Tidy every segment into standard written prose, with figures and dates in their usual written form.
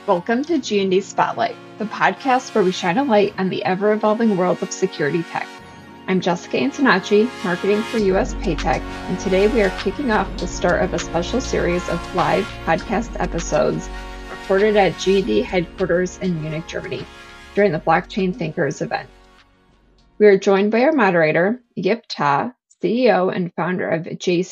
Welcome to G&D Spotlight, the podcast where we shine a light on the ever-evolving world of security tech. I'm Jessica Antonacci, marketing for US Paytech, and today we are kicking off the start of a special series of live podcast episodes recorded at G&D headquarters in Munich, Germany, during the Blockchain Thinkers event. We are joined by our moderator, Yip Ta, CEO and founder of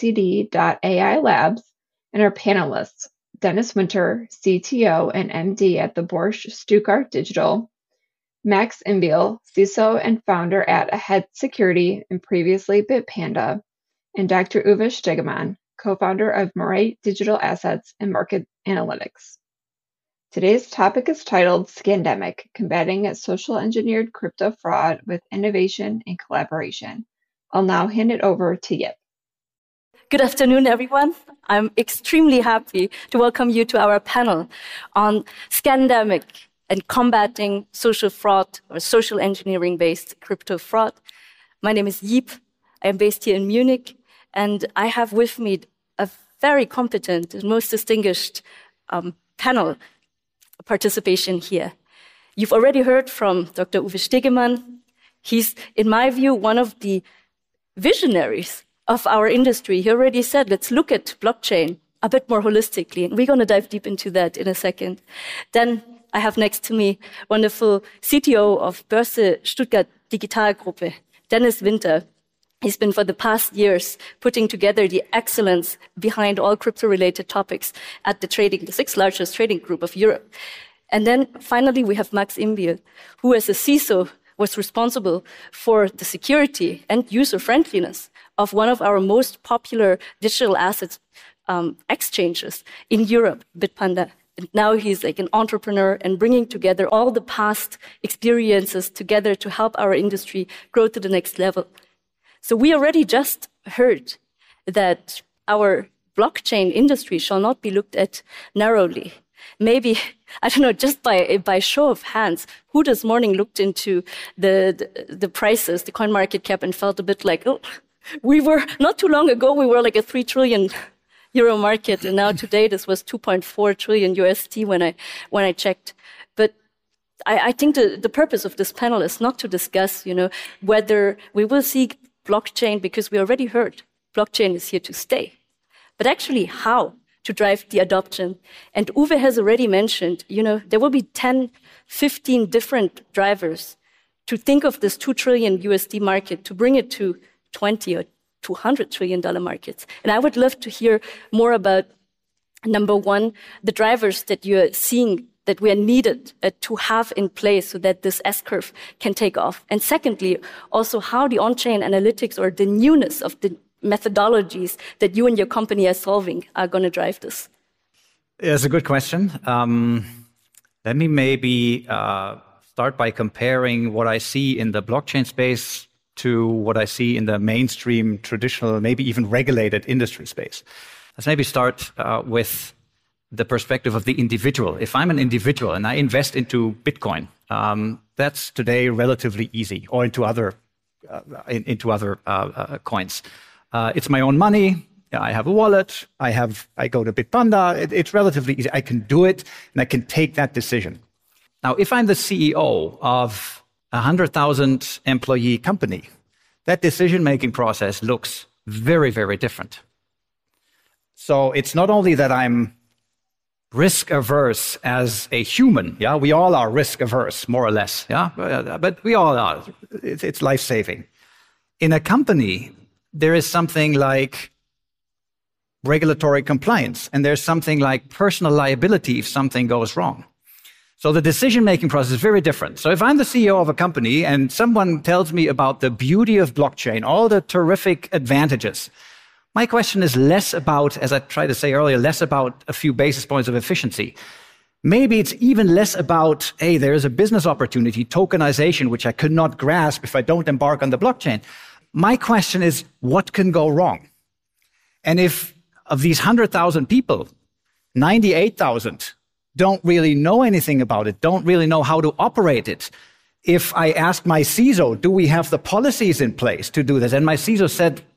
JCD.AI Labs, and our panelists, Dennis Winter, CTO and MD at the Bosch Stuttgart Digital, Max Imbiel, CISO and founder at Ahead Security and previously Bitpanda, and Dr. Uwe Stegemann, co-founder of Moray Digital Assets and Market Analytics. Today's topic is titled Scandemic, Combating Social Engineered Crypto Fraud with Innovation and Collaboration. I'll now hand it over to Yip. Good afternoon, everyone. I'm extremely happy to welcome you to our panel on Scandemic and combating social fraud or social engineering-based crypto fraud. My name is Yip. I am based here in Munich, and I have with me a very competent and most distinguished panel participation here. You've already heard from Dr. Uwe Stegemann. He's, in my view, one of the visionaries of our industry. He already said, let's look at blockchain a bit more holistically, and we're going to dive deep into that in a second. Then I have next to me wonderful CTO of Börse Stuttgart Digitalgruppe, Dennis Winter. He's been for the past years putting together the excellence behind all crypto-related topics at the sixth largest trading group of Europe. And then finally, we have Max Imbiel, who as a CISO was responsible for the security and user-friendliness of one of our most popular digital assets exchanges in Europe, Bitpanda. And now he's like an entrepreneur and bringing together all the past experiences together to help our industry grow to the next level. So we already just heard that our blockchain industry shall not be looked at narrowly. Maybe, I don't know, just by show of hands, who this morning looked into the prices, the coin market cap, and felt a bit like, oh, not too long ago, we were like a 3 trillion euro market, and now today this was 2.4 trillion USD when I checked. But I think the purpose of this panel is not to discuss, whether we will see blockchain, because we already heard blockchain is here to stay, but actually how to drive the adoption. And Uwe has already mentioned, there will be 10, 15 different drivers to think of this 2 trillion USD market, to bring it to 20 or $200 trillion markets. And I would love to hear more about, number one, the drivers that you're seeing that we are needed to have in place so that this S-curve can take off. And secondly, also how the on-chain analytics or the newness of the methodologies that you and your company are solving are going to drive this. It's a good question. Let me maybe start by comparing what I see in the blockchain space to what I see in the mainstream, traditional, maybe even regulated industry space. Let's maybe start with the perspective of the individual. If I'm an individual and I invest into Bitcoin, that's today relatively easy, or into other coins. It's my own money. I have a wallet. I go to Bitpanda. It's relatively easy. I can do it, and I can take that decision. Now, if I'm the CEO of a 100,000 employee company, that decision-making process looks very, very different. So it's not only that I'm risk averse as a human, we all are risk averse, more or less, but we all are. It's life-saving. In a company, there is something like regulatory compliance, and there's something like personal liability if something goes wrong. So the decision-making process is very different. So if I'm the CEO of a company and someone tells me about the beauty of blockchain, all the terrific advantages, my question is less about, as I tried to say earlier, less about a few basis points of efficiency. Maybe it's even less about, hey, there is a business opportunity, tokenization, which I could not grasp if I don't embark on the blockchain. My question is, what can go wrong? And if of these 100,000 people, 98,000 don't really know anything about it, don't really know how to operate it. If I asked my CISO, do we have the policies in place to do this? And my CISO said,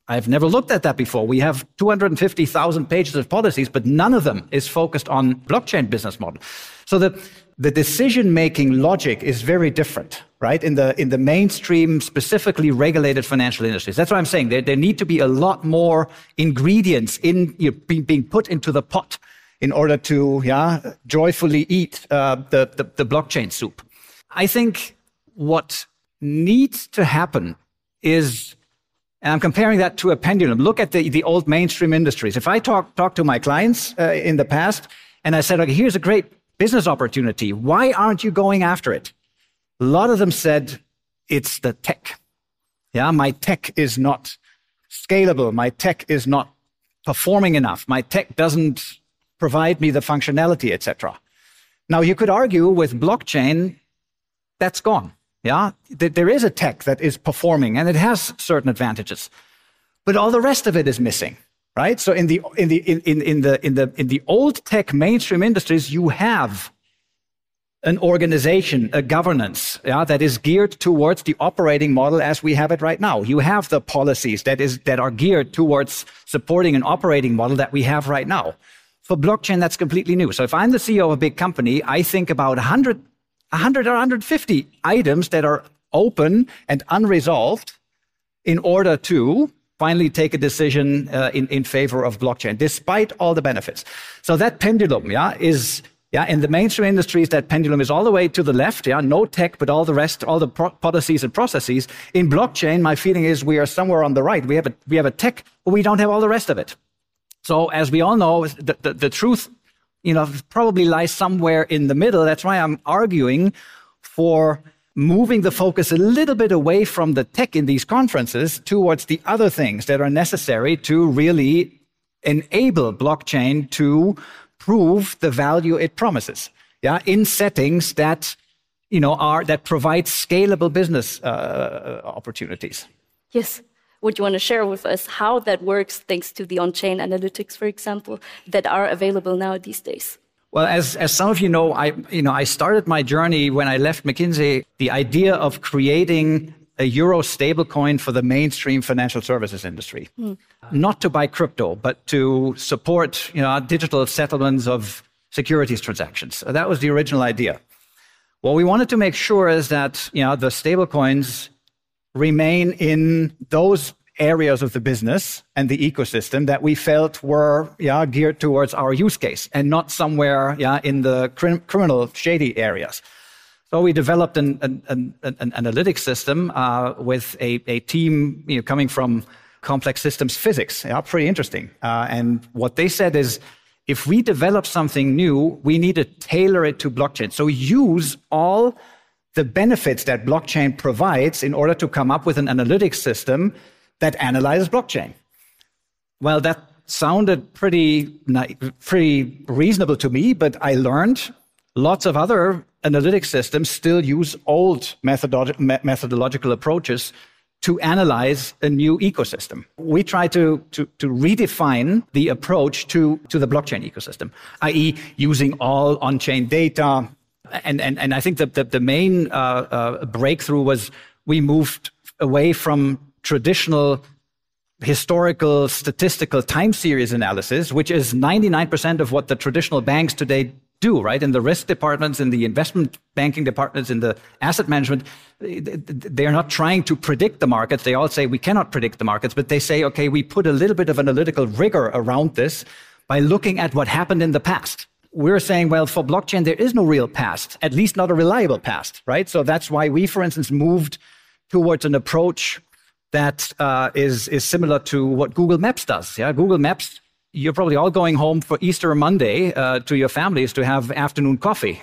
I've never looked at that before. We have 250,000 pages of policies, but none of them is focused on blockchain business model. So the decision-making logic is very different, right? In the mainstream, specifically regulated financial industries. That's what I'm saying. There need to be a lot more ingredients being put into the pot in order to joyfully eat the blockchain soup. I think what needs to happen is, and I'm comparing that to a pendulum. Look at the old mainstream industries. If I talk to my clients in the past and I said, okay, here's a great business opportunity, why aren't you going after it? A lot of them said, it's the tech. My tech is not scalable. My tech is not performing enough. My tech doesn't provide me the functionality, etc. Now, you could argue with blockchain, that's gone. There is a tech that is performing and it has certain advantages, but all the rest of it is missing, right? So in the old tech mainstream industries, you have an organization, a governance, that is geared towards the operating model as we have it right now. You have the policies that are geared towards supporting an operating model that we have right now. For blockchain, that's completely new. So if I'm the CEO of a big company, I think about 100 or 150 items that are open and unresolved in order to finally take a decision in favor of blockchain, despite all the benefits. So that pendulum, is in the mainstream industries, that pendulum is all the way to the left, no tech, but all the rest, all the policies and processes. In blockchain, my feeling is we are somewhere on the right. We have a tech, but we don't have all the rest of it. So as we all know, the truth, probably lies somewhere in the middle. That's why I'm arguing for moving the focus a little bit away from the tech in these conferences towards the other things that are necessary to really enable blockchain to prove the value it promises. In settings that, that provide scalable business opportunities. Yes. Would you want to share with us how that works thanks to the on-chain analytics, for example, that are available now these days? Well, as some of you know, I started my journey when I left McKinsey, the idea of creating a euro stablecoin for the mainstream financial services industry. Not to buy crypto, but to support, digital settlements of securities transactions. That was the original idea. What we wanted to make sure is that, the stablecoins remain in those areas of the business and the ecosystem that we felt were geared towards our use case and not somewhere in the criminal shady areas. So we developed an analytics system with a team coming from complex systems physics. Pretty interesting. And what they said is, if we develop something new, we need to tailor it to blockchain. So use all the benefits that blockchain provides in order to come up with an analytics system that analyzes blockchain. Well, that sounded pretty reasonable to me, but I learned lots of other analytic systems still use old methodological approaches to analyze a new ecosystem. We try to redefine the approach to the blockchain ecosystem, i.e. using all on-chain data. And I think that the main breakthrough was we moved away from traditional historical statistical time series analysis, which is 99% of what the traditional banks today do, right? In the risk departments, in the investment banking departments, in the asset management, they are not trying to predict the markets. They all say we cannot predict the markets, but they say, okay, we put a little bit of analytical rigor around this by looking at what happened in the past. We're saying, well, for blockchain, there is no real past, at least not a reliable past, right? So that's why we, for instance, moved towards an approach that is similar to what Google Maps does. Google Maps, you're probably all going home for Easter Monday to your families to have afternoon coffee.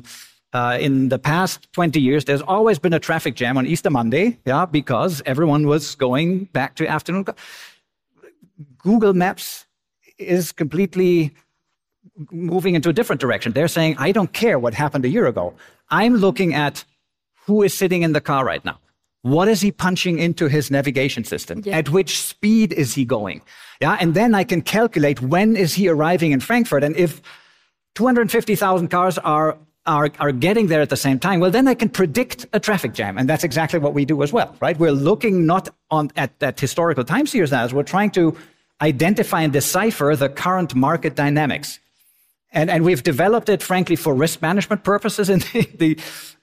In the past 20 years, there's always been a traffic jam on Easter Monday, because everyone was going back to afternoon coffee. Google Maps is completely moving into a different direction. They're saying, I don't care what happened a year ago. I'm looking at who is sitting in the car right now. What is he punching into his navigation system? At which speed is he going? And then I can calculate when is he arriving in Frankfurt. And if 250,000 cars are are getting there at the same time, well, then I can predict a traffic jam. And that's exactly what we do as well, right? We're looking not at historical time series now, we're trying to identify and decipher the current market dynamics. And we've developed it, frankly, for risk management purposes in the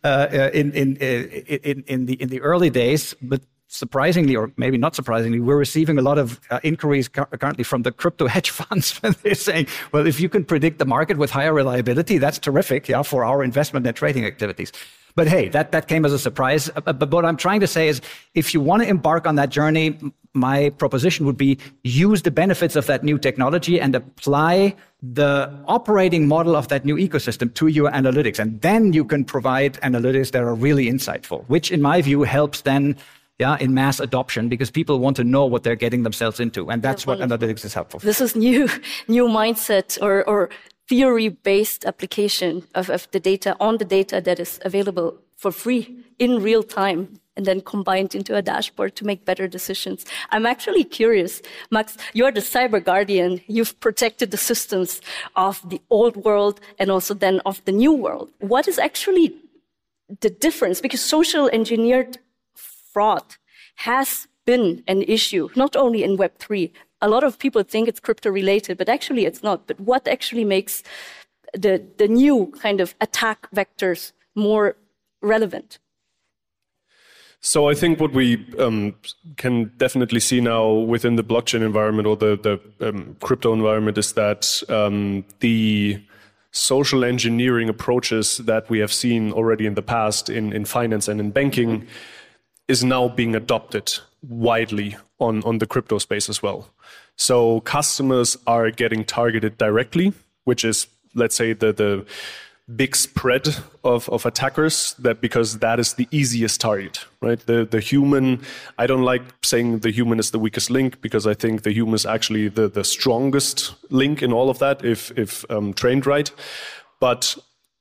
early days. But surprisingly, or maybe not surprisingly, we're receiving a lot of inquiries currently from the crypto hedge funds. When they're saying, well, if you can predict the market with higher reliability, that's terrific, yeah, for our investment and trading activities. But hey, that came as a surprise. But what I'm trying to say is, if you want to embark on that journey, my proposition would be use the benefits of that new technology and apply the operating model of that new ecosystem to your analytics. And then you can provide analytics that are really insightful, which in my view helps then in mass adoption, because people want to know what they're getting themselves into. And that's what analytics is helpful for. This is new mindset or theory-based application of the data on the data that is available for free in real time, and then combined into a dashboard to make better decisions. I'm actually curious, Max, you're the cyber guardian. You've protected the systems of the old world and also then of the new world. What is actually the difference? Because social engineered fraud has been an issue, not only in Web3. A lot of people think it's crypto-related, but actually it's not. But what actually makes the new kind of attack vectors more relevant? So I think what we can definitely see now within the blockchain environment or the crypto environment is that the social engineering approaches that we have seen already in the past in finance and in banking is now being adopted widely on the crypto space as well. So customers are getting targeted directly, which is, let's say, the big spread of attackers, that because that is the easiest target, right? The human, I don't like saying the human is the weakest link, because I think the human is actually the strongest link in all of that if trained right. But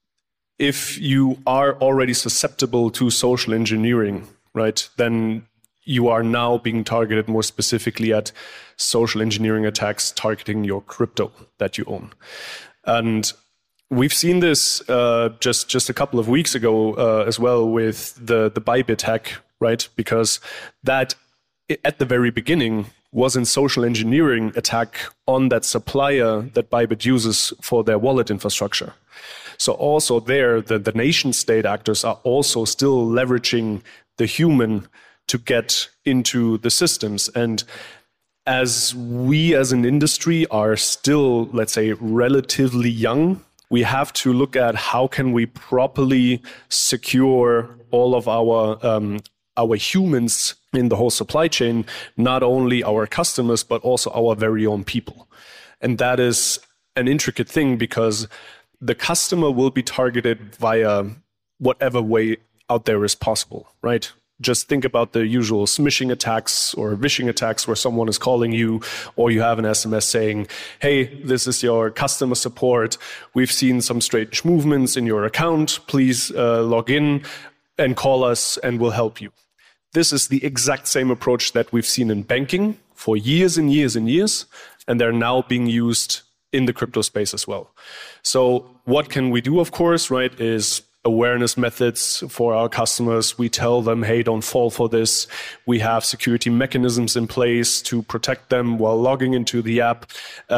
if you are already susceptible to social engineering, right, then you are now being targeted more specifically at social engineering attacks targeting your crypto that you own. And we've seen this just a couple of weeks ago as well with the Bybit hack, right? Because that, at the very beginning, was a social engineering attack on that supplier that Bybit uses for their wallet infrastructure. So also there, the nation state actors are also still leveraging the human to get into the systems. And as we as an industry are still, let's say, relatively young, we have to look at how can we properly secure all of our humans in the whole supply chain, not only our customers, but also our very own people. And that is an intricate thing, because the customer will be targeted via whatever way out there is possible, right? Just think about the usual smishing attacks or vishing attacks where someone is calling you, or you have an SMS saying, hey, this is your customer support. We've seen some strange movements in your account. Please log in and call us and we'll help you. This is the exact same approach that we've seen in banking for years and years and years, and they're now being used in the crypto space as well. So what can we do, of course, right, is awareness methods for our customers. We tell them, hey, don't fall for this. We have security mechanisms in place to protect them while logging into the app,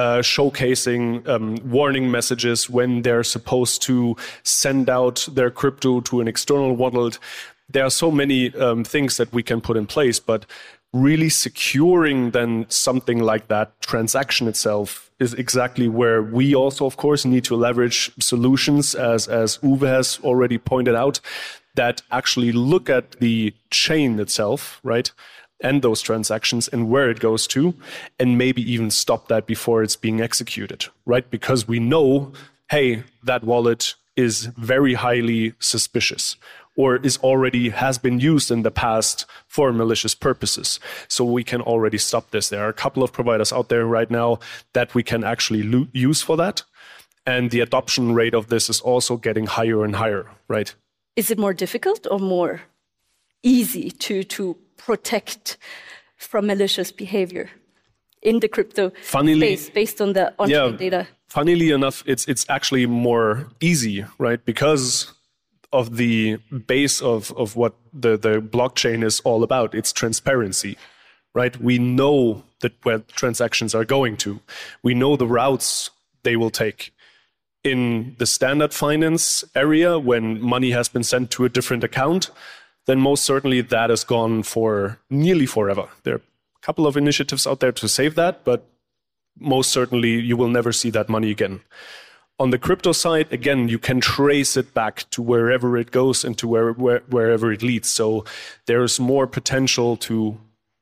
showcasing warning messages when they're supposed to send out their crypto to an external wallet. There are so many things that we can put in place, but really securing then something like that transaction itself is exactly where we also, of course, need to leverage solutions, as Uwe has already pointed out, that actually look at the chain itself, right, and those transactions and where it goes to, and maybe even stop that before it's being executed, right? Because we know, hey, that wallet is very highly suspicious, or has been used in the past for malicious purposes. So we can already stop this. There are a couple of providers out there right now that we can actually use for that. And the adoption rate of this is also getting higher and higher, right? Is it more difficult or more easy to protect from malicious behavior in the crypto space based on the on-chain data? funnily enough, it's actually more easy, right? Because of the base of what the blockchain is all about. It's transparency, right? We know that where transactions are going to. We know the routes they will take. In the standard finance area, when money has been sent to a different account, then most certainly that is gone for nearly forever. There are a couple of initiatives out there to save that, but most certainly you will never see that money again. On the crypto side, again, you can trace it back to wherever it goes and to wherever it leads. So there's more potential to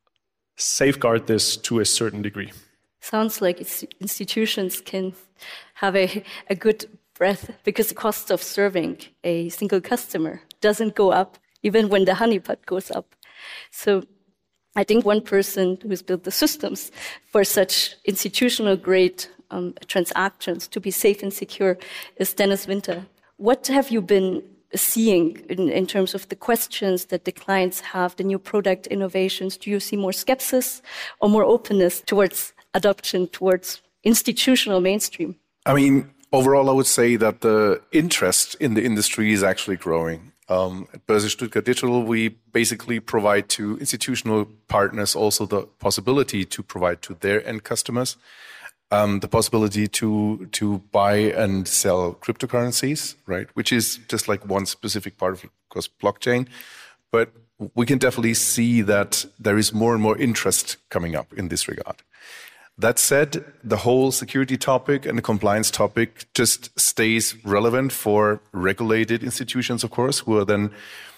safeguard this to a certain degree. Sounds like institutions can have a good breath because the cost of serving a single customer doesn't go up even when the honeypot goes up. So I think one person who's built the systems for such institutional grade transactions to be safe and secure is Dennis Winter. What have you been seeing in terms of the questions that the clients have, the new product innovations? Do you see more skepsis or more openness towards adoption, towards institutional mainstream? I mean, overall, I would say that the interest in the industry is actually growing. At Börse Stuttgart Digital, we basically provide to institutional partners also the possibility to provide to their end customers the possibility to buy and sell cryptocurrencies, right? Which is just like one specific part of, course, blockchain. But we can definitely see that there is more and more interest coming up in this regard. That said, the whole security topic and the compliance topic just stays relevant for regulated institutions, of course, who are then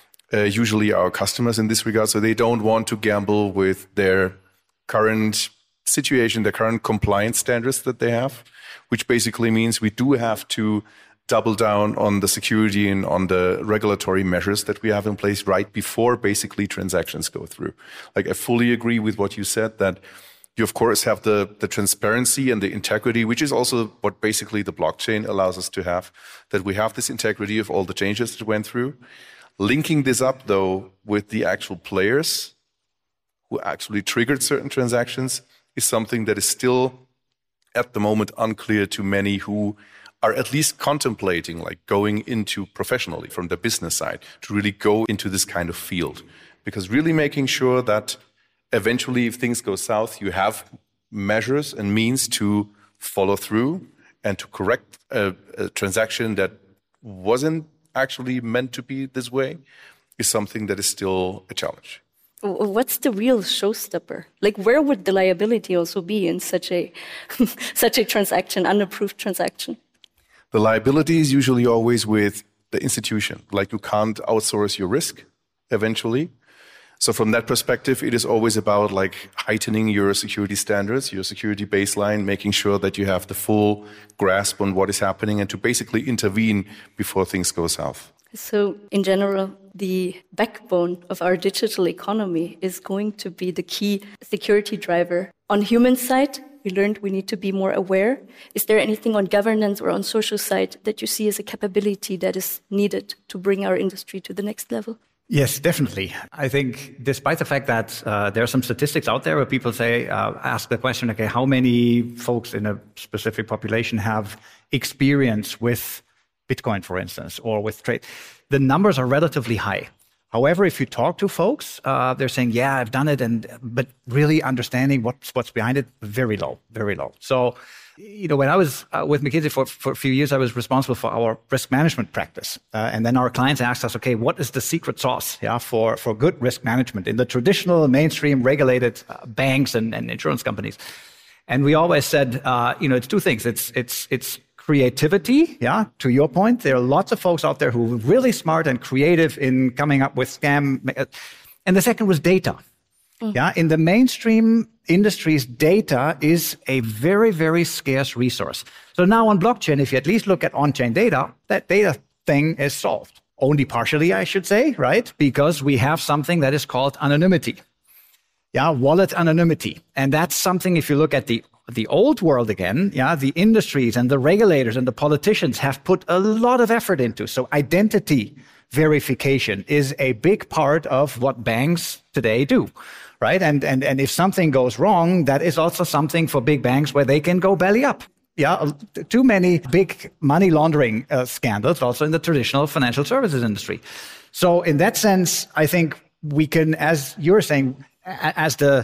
usually our customers in this regard. So they don't want to gamble with their current situation, the current compliance standards that they have, which basically means we do have to double down on the security and on the regulatory measures that we have in place right before basically transactions go through. Like, I fully agree with what you said, that you, of course, have the transparency and the integrity, which is also what basically the blockchain allows us to have, that we have this integrity of all the changes that went through. Linking this up, though, with the actual players who actually triggered certain transactions is something that is still, at the moment, unclear to many who are at least contemplating, like, going into professionally from the business side to really go into this kind of field. Because really making sure that eventually, if things go south, you have measures and means to follow through and to correct a transaction that wasn't actually meant to be this way is something that is still a challenge. What's the real showstopper? Like, where would the liability also be in such a transaction, unapproved transaction? The liability is usually always with the institution. Like, you can't outsource your risk eventually. So from that perspective, it is always about, like, heightening your security standards, your security baseline, making sure that you have the full grasp on what is happening and to basically intervene before things go south. So in general, the backbone of our digital economy is going to be the key security driver. On human side, we learned we need to be more aware. Is there anything on governance or on social side that you see as a capability that is needed to bring our industry to the next level? Yes, definitely. I think despite the fact that there are some statistics out there where people say, ask the question, okay, how many folks in a specific population have experience with Bitcoin, for instance, or with trade? The numbers are relatively high. However, if you talk to folks, they're saying, yeah, I've done it, but really understanding what's behind it, very low, very low. So, when I was with McKinsey for a few years, I was responsible for our risk management practice. And then our clients asked us, okay, what is the secret sauce for good risk management in the traditional mainstream regulated banks and insurance companies? And we always said, it's two things. It's creativity, to your point. There are lots of folks out there who are really smart and creative in coming up with scam. And the second was data. In the mainstream industries, data is a very, very scarce resource. So now on blockchain, if you at least look at on-chain data, that data thing is solved. Only partially, I should say, right? Because we have something that is called anonymity. Wallet anonymity. And that's something, if you look at the old world again, the industries and the regulators and the politicians have put a lot of effort into. So identity verification is a big part of what banks today do, right? And if something goes wrong, that is also something for big banks where they can go belly up. too many big money laundering scandals also in the traditional financial services industry. So in that sense, I think we can, as you're saying, as the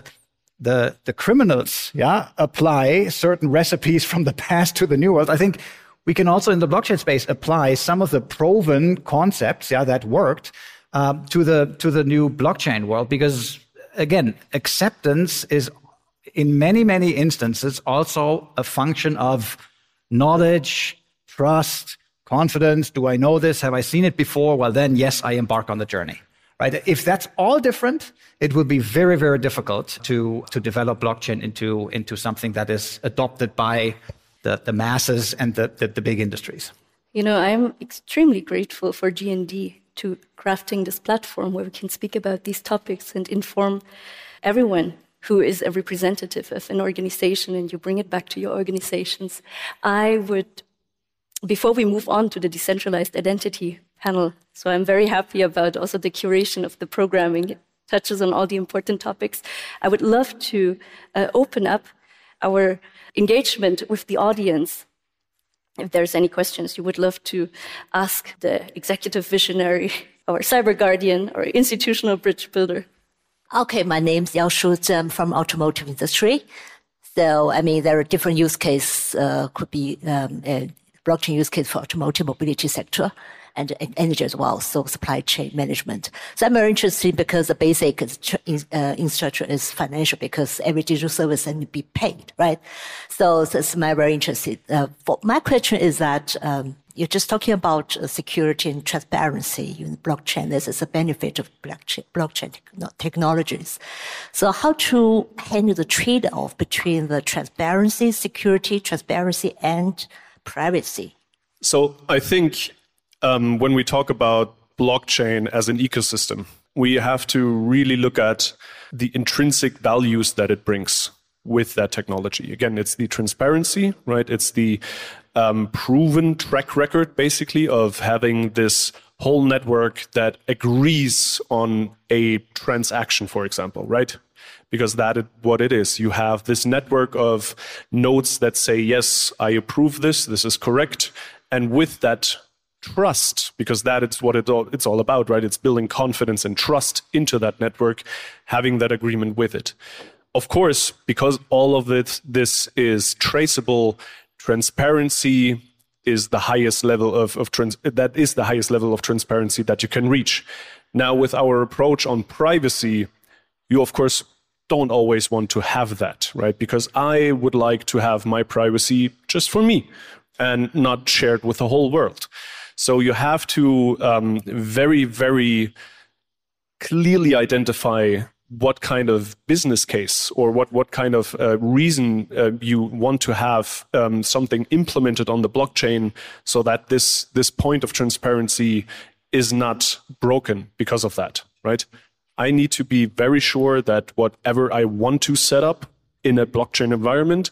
criminals, apply certain recipes from the past to the new world. I think we can also in the blockchain space apply some of the proven concepts, that worked to the new blockchain world, because again, acceptance is in many, many instances also a function of knowledge, trust, confidence. Do I know this? Have I seen it before? Well, then yes, I embark on the journey. Right? If that's all different, it will be very, very difficult to develop blockchain into something that is adopted by the masses and the big industries. I'm extremely grateful for GND to crafting this platform where we can speak about these topics and inform everyone who is a representative of an organization, and you bring it back to your organizations. I would, before we move on to the decentralized identity panel, so I'm very happy about also the curation of the programming. It touches on all the important topics. I would love to open up our engagement with the audience. If there's any questions you would love to ask the executive visionary, or cyber guardian, or institutional bridge builder. Okay, my name's Yao Shu. I'm from automotive industry. So, there are different use cases, could be a blockchain use case for automotive mobility sector and energy as well, so supply chain management. So I'm very interested because the basic infrastructure is financial, because every digital service needs to be paid, right? So that's my very interested. My question is that you're just talking about security and transparency in blockchain. This is a benefit of blockchain technologies. So how to handle the trade-off between the transparency, and privacy? So I think when we talk about blockchain as an ecosystem, we have to really look at the intrinsic values that it brings with that technology. Again, it's the transparency, right? It's the proven track record, basically, of having this whole network that agrees on a transaction, for example, right? Because that is what it is. You have this network of nodes that say, yes, I approve this is correct. And with that trust, because that is what it's all about, right? It's building confidence and trust into that network, having that agreement with it. Of course, because all of this is traceable, transparency is the highest level of transparency that you can reach. Now, with our approach on privacy, you of course don't always want to have that, right? Because I would like to have my privacy just for me and not shared with the whole world. So you have to very, very clearly identify what kind of business case or what kind of reason you want to have something implemented on the blockchain so that this point of transparency is not broken because of that, right? I need to be very sure that whatever I want to set up in a blockchain environment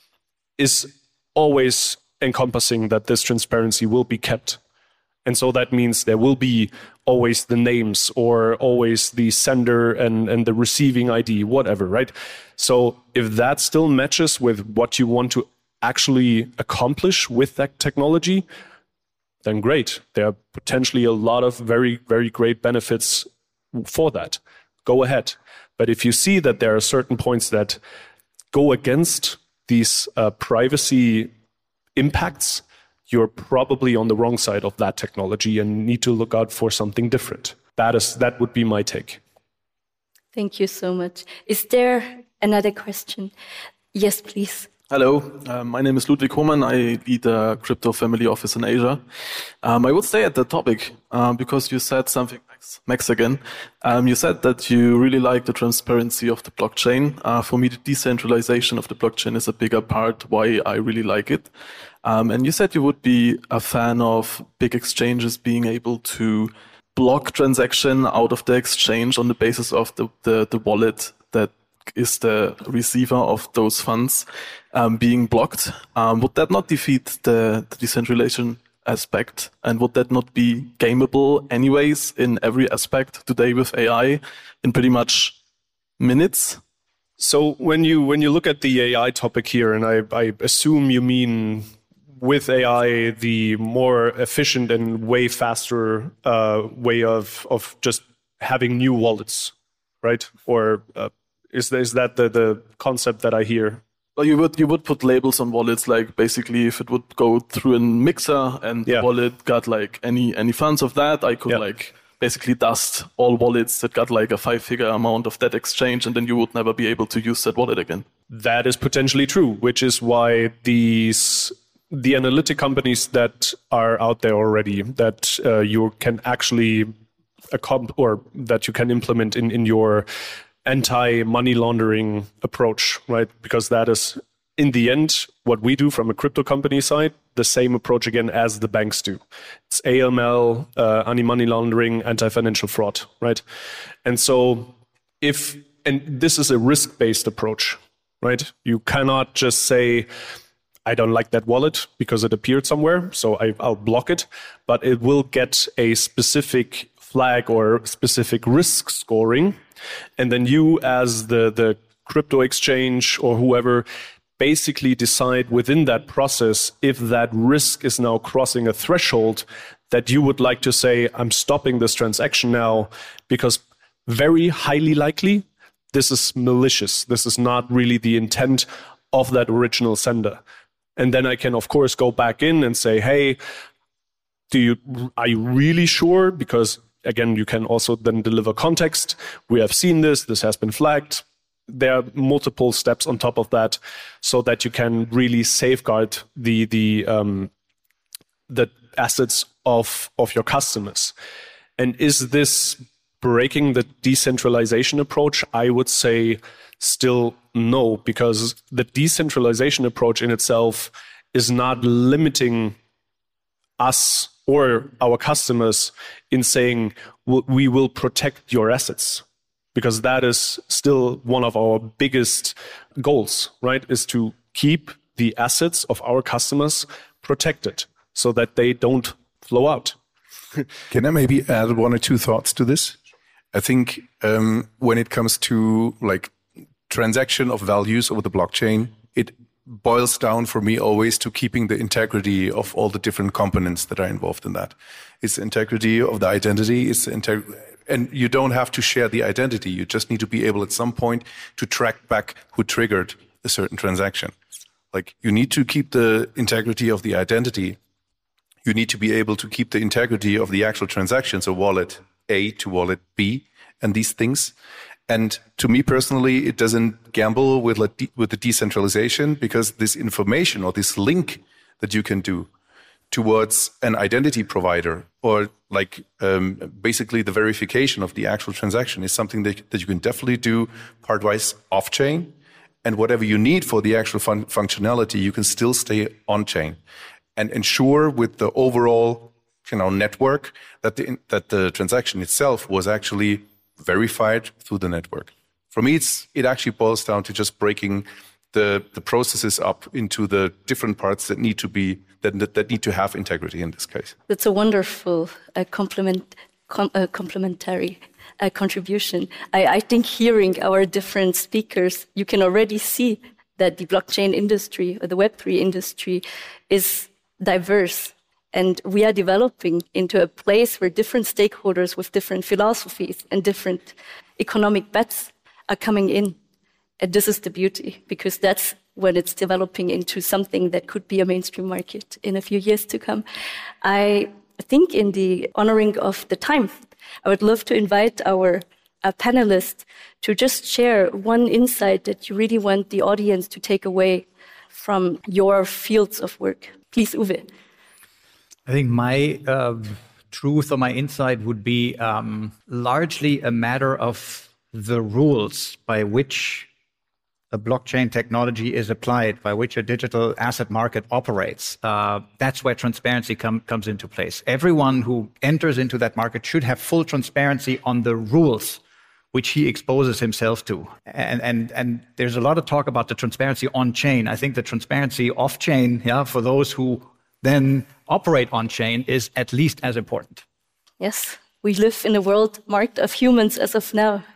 is always encompassing that this transparency will be kept. And so that means there will be always the names or always the sender and the receiving ID, whatever, right? So if that still matches with what you want to actually accomplish with that technology, then great. There are potentially a lot of very, very great benefits for that. Go ahead. But if you see that there are certain points that go against these privacy impacts, you're probably on the wrong side of that technology and need to look out for something different. That would be my take. Thank you so much. Is there another question? Yes, please. Hello, my name is Ludwig Hohmann. I lead a crypto family office in Asia. I would stay at the topic because you said something, Max again. You said that you really like the transparency of the blockchain. For me, the decentralization of the blockchain is a bigger part why I really like it. And you said you would be a fan of big exchanges being able to block transaction out of the exchange on the basis of the wallet that is the receiver of those funds being blocked. Would that not defeat the decentralization aspect? And would that not be gameable anyways in every aspect today with AI in pretty much minutes? So when you look at the AI topic here, and I assume you mean with AI the more efficient and way faster way of just having new wallets, right? Or is that the concept that I hear? Well, you would put labels on wallets, like basically if it would go through a mixer and the wallet got like any funds of that, I could like basically dust all wallets that got like a 5-figure amount of that exchange, and then you would never be able to use that wallet again. That is potentially true, which is why the analytic companies that are out there already that you can actually or that you can implement in your anti-money laundering approach, right? Because that is, in the end, what we do from a crypto company side, the same approach again as the banks do. It's AML, anti-money laundering, anti-financial fraud, right? And so and this is a risk-based approach, right? You cannot just say, I don't like that wallet because it appeared somewhere, so I'll block it, but it will get a specific flag or specific risk scoring. And then you as the crypto exchange or whoever basically decide within that process if that risk is now crossing a threshold that you would like to say, I'm stopping this transaction now because very highly likely this is malicious. This is not really the intent of that original sender. And then I can, of course, go back in and say, hey, are you really sure? Because again, you can also then deliver context. We have seen this has been flagged. There are multiple steps on top of that so that you can really safeguard the assets of your customers. And is this breaking the decentralization approach? I would say still no, because the decentralization approach in itself is not limiting us or our customers in saying, we will protect your assets, because that is still one of our biggest goals, right? Is to keep the assets of our customers protected so that they don't flow out. Can I maybe add one or two thoughts to this? I think when it comes to like transaction of values over the blockchain, it boils down for me always to keeping the integrity of all the different components that are involved in that. It's the integrity of the identity. And you don't have to share the identity. You just need to be able at some point to track back who triggered a certain transaction. Like you need to keep the integrity of the identity. You need to be able to keep the integrity of the actual transaction. So wallet A to wallet B and these things. And to me personally, it doesn't gamble with the decentralization, because this information or this link that you can do towards an identity provider or like basically the verification of the actual transaction is something that you can definitely do partwise off-chain. And whatever you need for the actual functionality, you can still stay on-chain and ensure with the overall network that the transaction itself was actually verified through the network. For me, it actually boils down to just breaking the processes up into the different parts that need to be that need to have integrity in this case. That's a wonderful complementary contribution. I think hearing our different speakers, you can already see that the blockchain industry or the Web3 industry is diverse. And we are developing into a place where different stakeholders with different philosophies and different economic bets are coming in. And this is the beauty, because that's when it's developing into something that could be a mainstream market in a few years to come. I think in the honoring of the time, I would love to invite our panelists to just share one insight that you really want the audience to take away from your fields of work. Please, Uwe. I think my truth or my insight would be largely a matter of the rules by which a blockchain technology is applied, by which a digital asset market operates. That's where transparency comes into place. Everyone who enters into that market should have full transparency on the rules which he exposes himself to. And there's a lot of talk about the transparency on-chain. I think the transparency off-chain, for those who then operate on-chain is at least as important. Yes, we live in a world marked of humans as of now.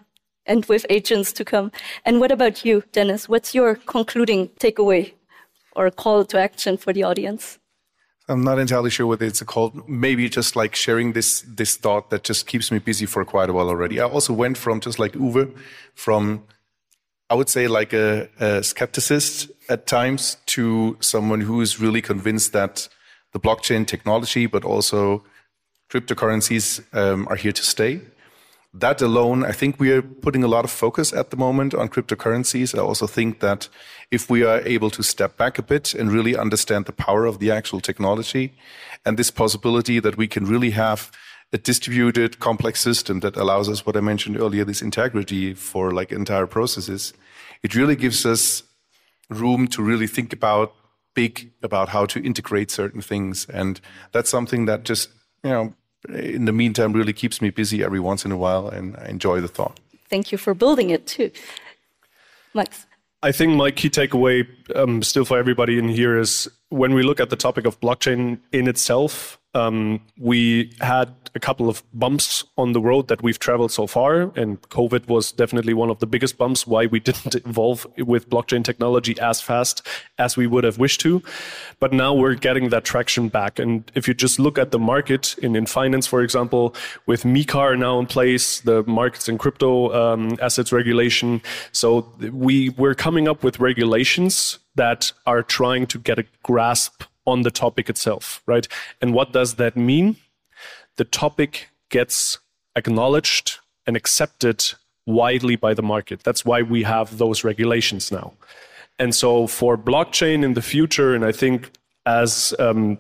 and with agents to come. And what about you, Dennis? What's your concluding takeaway or call to action for the audience? I'm not entirely sure whether it's a call, maybe just like sharing this thought that just keeps me busy for quite a while already. I also went from, just like Uwe, from, I would say, like a skepticist at times to someone who is really convinced that the blockchain technology, but also cryptocurrencies are here to stay. That alone, I think we are putting a lot of focus at the moment on cryptocurrencies. I also think that if we are able to step back a bit and really understand the power of the actual technology and this possibility that we can really have a distributed, complex system that allows us, what I mentioned earlier, this integrity for like entire processes, it really gives us room to really think about how to integrate certain things. And that's something that just, in the meantime, really keeps me busy every once in a while, and I enjoy the thought. Thank you for building it too. Max? I think my key takeaway still for everybody in here is when we look at the topic of blockchain in itself, we had a couple of bumps on the road that we've traveled so far, and COVID was definitely one of the biggest bumps why we didn't evolve with blockchain technology as fast as we would have wished to. But now we're getting that traction back. And if you just look at the market in finance, for example, with MiCAR now in place, the markets in crypto assets regulation. So we're coming up with regulations that are trying to get a grasp on the topic itself, right? And what does that mean? The topic gets acknowledged and accepted widely by the market. That's why we have those regulations now. And so for blockchain in the future, and I think as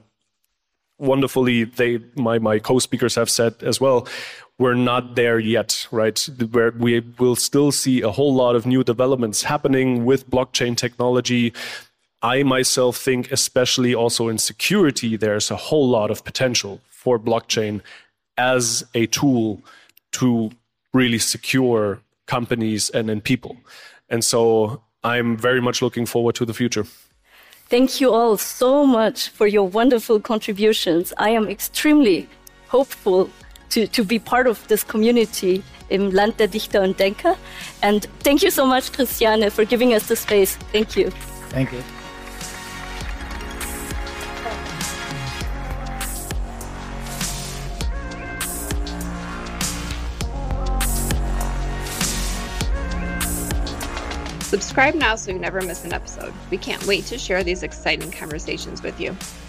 wonderfully my co-speakers have said as well, we're not there yet, right? Where we will still see a whole lot of new developments happening with blockchain technology. I myself think, especially also in security, there's a whole lot of potential for blockchain as a tool to really secure companies and people. And so I'm very much looking forward to the future. Thank you all so much for your wonderful contributions. I am extremely hopeful to be part of this community im Land der Dichter und Denker. And thank you so much, Christiane, for giving us the space. Thank you. Thank you. Subscribe now so you never miss an episode. We can't wait to share these exciting conversations with you.